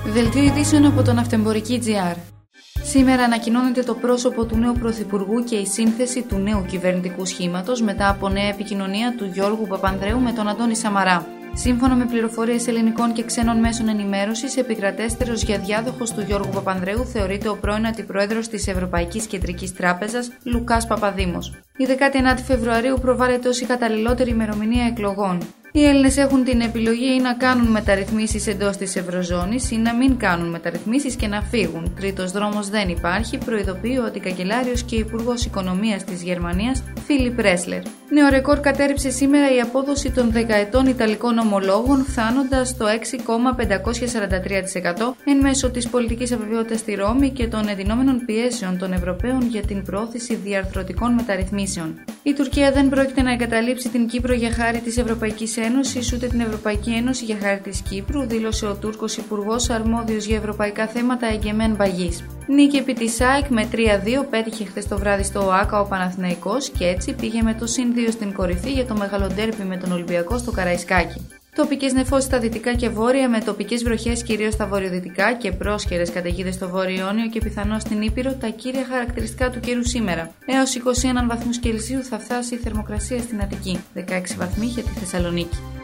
Δελτίο ειδήσεων από τον Ναυτεμπορική.gr. Σήμερα ανακοινώνεται το πρόσωπο του νέου Πρωθυπουργού και η σύνθεση του νέου κυβερνητικού σχήματος μετά από νέα επικοινωνία του Γιώργου Παπανδρέου με τον Αντώνη Σαμαρά. Σύμφωνα με πληροφορίες ελληνικών και ξένων μέσων ενημέρωσης, επικρατέστερος για διάδοχος του Γιώργου Παπανδρέου θεωρείται ο πρώην αντιπρόεδρος της Ευρωπαϊκής Κεντρικής Τράπεζας, Λουκάς Παπαδήμος. Η 19η Φεβρουαρίου προβάλλεται ως η καταλληλότερη ημερομηνία εκλογών. Οι Έλληνες έχουν την επιλογή ή να κάνουν μεταρρυθμίσεις εντός της Ευρωζώνης ή να μην κάνουν μεταρρυθμίσεις και να φύγουν. Τρίτος δρόμος δεν υπάρχει, προειδοποιεί ο αντικαγκελάριος και υπουργός οικονομίας της Γερμανίας, Φίλιπ Ρέσλερ. Νέο ρεκόρ κατέρριψε σήμερα η απόδοση των δεκαετών Ιταλικών ομολόγων, φτάνοντας στο 6,543% εν μέσω της πολιτικής αβεβαιότητας στη Ρώμη και των εντυνόμενων πιέσεων των Ευρωπαίων για την προώθηση διαρθρωτικών μεταρρυθμίσεων. Η Τουρκία δεν πρόκειται να εγκαταλείψει την Κύπρο για χάρη της Ευρωπαϊκής Ένωσης ούτε την Ευρωπαϊκή Ένωση για χάρη της Κύπρου, δήλωσε ο Τούρκος Υπουργός αρμόδιος για ευρωπαϊκά θέματα Εγκεμέν Μπαγής. Νίκη επί της ΑΕΚ με 3-2 πέτυχε χθες το βράδυ στο ΟΑΚΑ ο Παναθηναϊκός και έτσι πήγε με το +2 στην κορυφή για το μεγάλο ντέρμπι με τον Ολυμπιακό στο Καραϊσκάκι. Τοπικές νεφώσεις στα δυτικά και βόρεια με τοπικές βροχές κυρίως στα βορειοδυτικά και πρόσχερες καταιγίδες στο Βόρειο Ιόνιο και πιθανώς στην Ήπειρο, τα κύρια χαρακτηριστικά του καιρού σήμερα. Έως 21 βαθμούς Κελσίου θα φτάσει η θερμοκρασία στην Αττική, 16 βαθμοί για τη Θεσσαλονίκη.